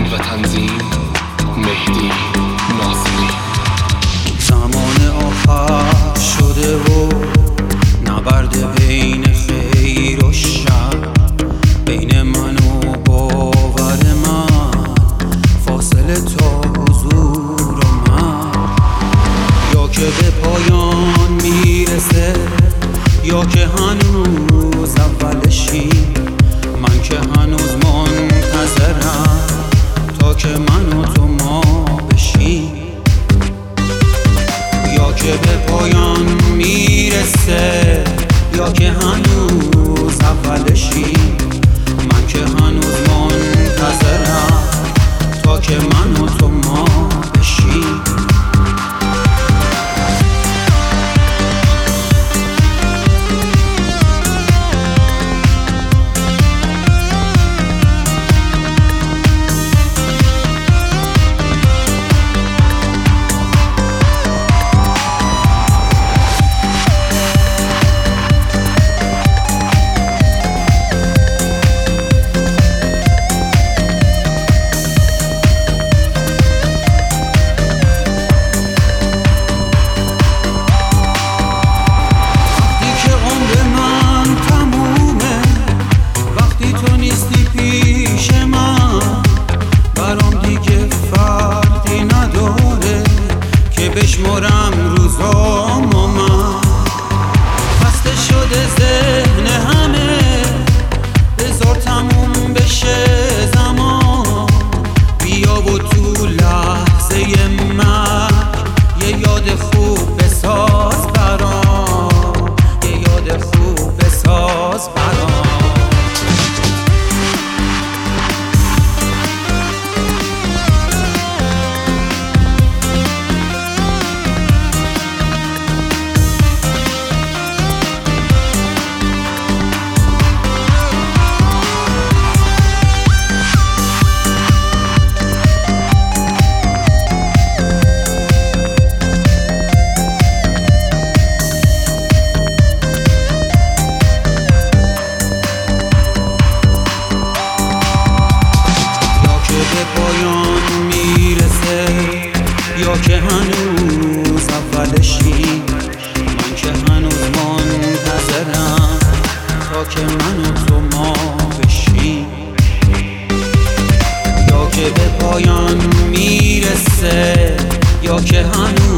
و تنظیم مهدی ناصری. زمان آخر شده و نبرد بین خیر و شر، بین من و باور من فاصله تا حضور من، یا که به پایان میرسه یا که هنوز اولشی. من که هنوز منتظرم تا که من و تو ما بشیم، یا که به پایان میرسه یا که هنوز اولشی. من که هنوز منتظرم تا که من و تو ما بشیم. بشمرم روزام و من خسته شده ذهن همه، بذار تموم بشه زمان. بیا و تو لحظه مرگ یه یاد خوب بساز برام، یه یاد خوب بساز برام. به پایان میرسه یا که هنوز اولشی. من که هنوز منتظرم تا که من و تو ما بشیم، یا که به پایان میرسه یا که هنوز